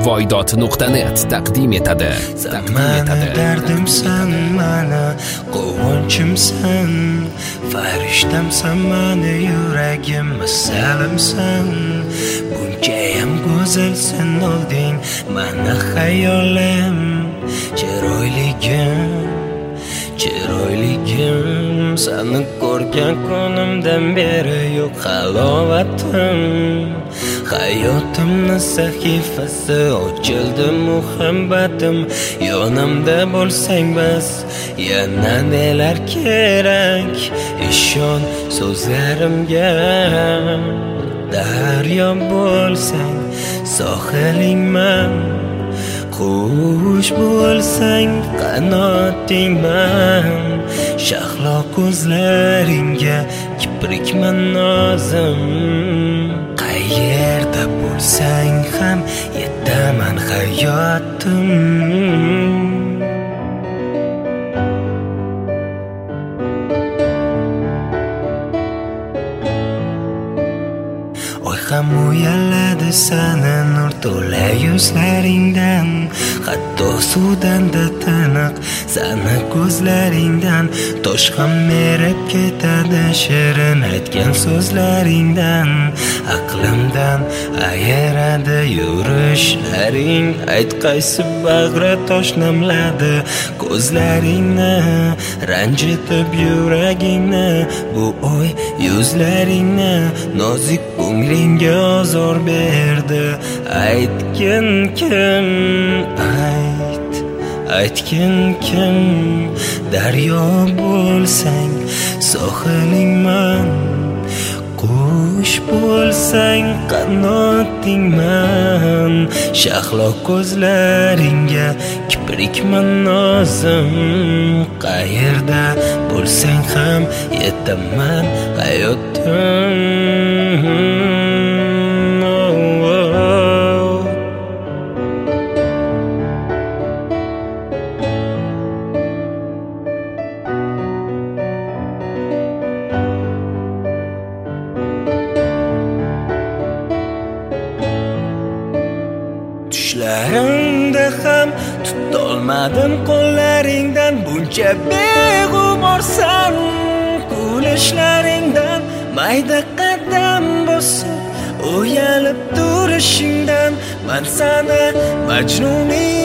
voydod.net taqdim etadi. Mani dardimsan, mani quvonchimsan, farishtamsan, mani yuragim masalimsan. Bunchayam go'zalsan olding mani xayolim, chiroyligim seni ko'rgan kunimdan beri yo'q halovatim. Hayotimni sahifasi ochildi muhabbatim, yonimda bo'lsang bas, yana nelar kerak, ishon so'zlarimga. Daryo bo'lsang sohilingman, qush bo'lsang qanotingman, shahlo ko'zlaringga kiprikman nozim. Qayerda bo'lsang ham yetaman hayotim. Ham uyaladi sana nur to'la yuzlaringdan, hatto suvdan-da tiniq sana ko'zlaringdan. Tosh ham merib ketadi shirin aytgan so'zlaringdan. Aqlimdan ayiradi yurishlaring, ayt qaysi bag'ri tosh namladi ko'zlaringni, ranjitib yuragingni. Bu o'y yuzlaringni nozik ko'nglingga ozor berdi. Aytgin kim, aytgin kim. Daryo bo'lsang sohilingman, qush bo'lsang qanotingman, shahlo ko'zlaringga kiprikman nozim. Qayerda bo'lsang ham yetaman hayotim. Tushlarimda ham tutolmadim qo'llaringdan, buncha beg'uborsan kulishlaringdan. Mayda qadam bosib o'yalib turishingdan, men sana majnuning